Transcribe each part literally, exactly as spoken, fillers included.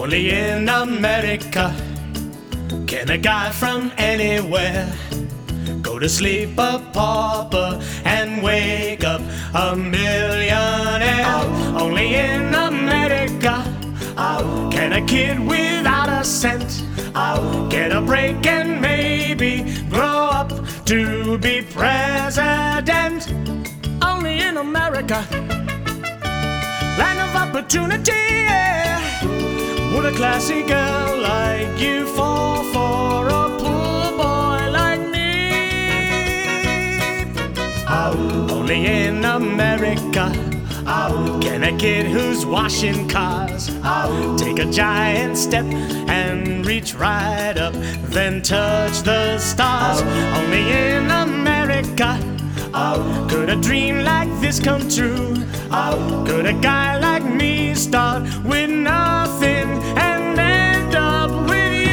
Only in America can a guy from anywhere go to sleep a pauper and wake up a millionaire. Only in America can a kid without a cent get a break and maybe grow up to be president. Only in America, land of opportunity, yeah. Would a classy girl like you fall for a poor boy like me? Only in America can a kid who's washing cars take a giant step and reach right up, then touch the stars. Only in America could a dream like this come true. Could a guy like me start with nothing and end up with you?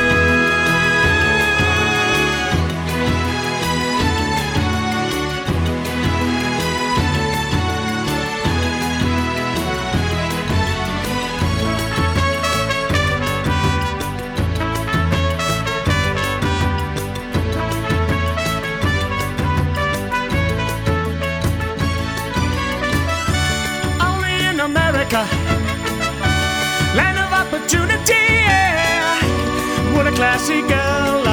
America, land of opportunity, yeah. Would a classy girl